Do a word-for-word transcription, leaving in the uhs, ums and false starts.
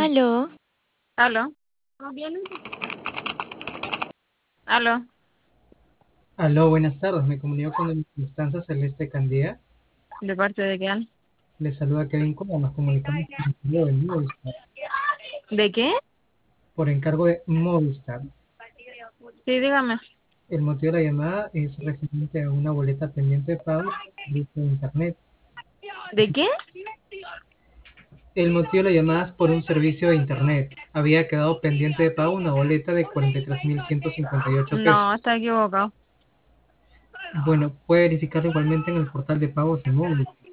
Aló, Aló, aló, Aló, buenas tardes. Me comunico con doña Constanza Celeste Candía. ¿de parte de quién? Le saluda Kevin Coma. Nos comunicamos por encargo de Movistar. ¿De qué? Por encargo de Movistar. Sí, dígame. El motivo de la llamada es referente a una boleta pendiente de pago por servicio de Internet. ¿De qué? El motivo de la llamada es por un servicio de Internet. Había quedado pendiente de pago una boleta de cuarenta y tres mil ciento cincuenta y ocho No, está pesos. equivocado. Bueno, puede verificarlo igualmente en el portal de pagos de Movistar.